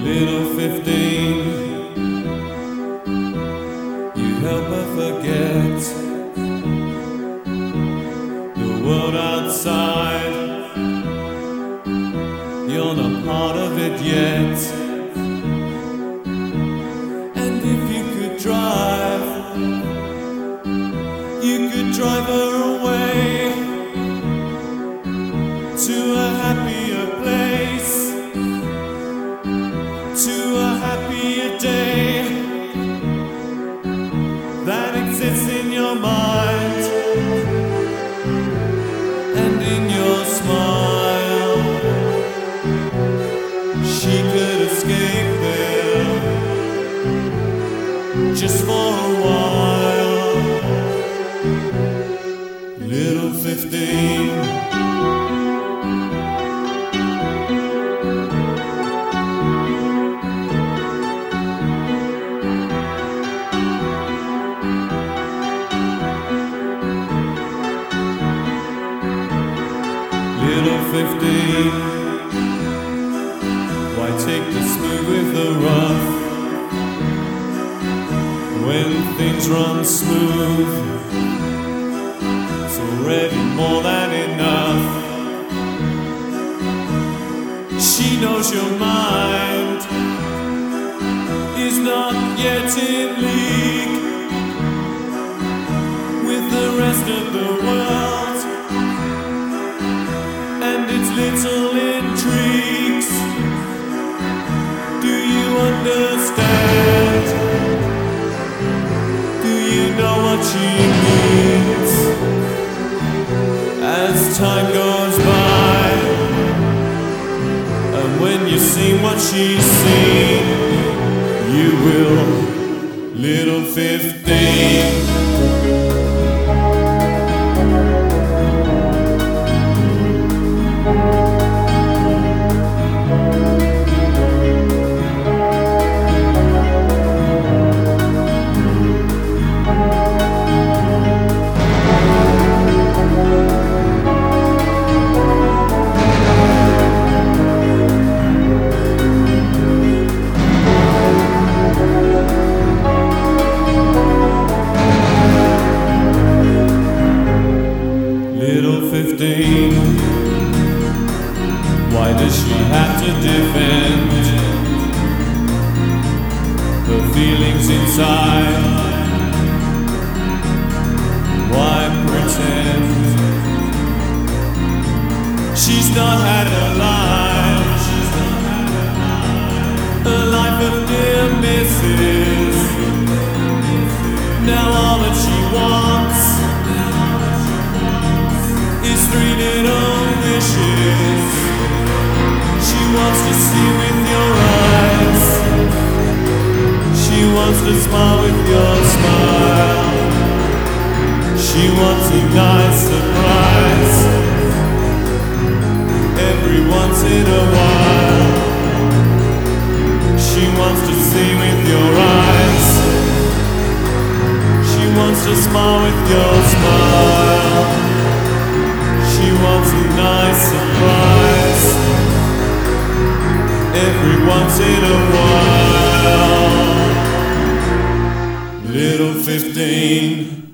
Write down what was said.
Little 15, you help her forget the world outside. You're not part of it yet. And if you could drive, you could drive her away to a happier place, to a happier day that exists in your mind and in your smile. She could escape there just for a while. Little 15, Little 15, why take the smooth with the rough when things run smooth? It's already more than enough. She knows your mind is not yet in league with the rest of the world and its little intrigues. Do you understand? Do you know what she means? As time goes by, and when you see what she's seen, you will. Little 15, Little 15, why does she have to defend her feelings inside? Why pretend she's not had a life, a life of near misses? Now all that she wants is 3 little wishes. She wants to see with your eyes, she wants to smile with your smile, she wants a nice surprise every once in a while. She wants to see with your eyes, she wants to smile with your smile, she wants a nice surprise every once in a while. Little 15.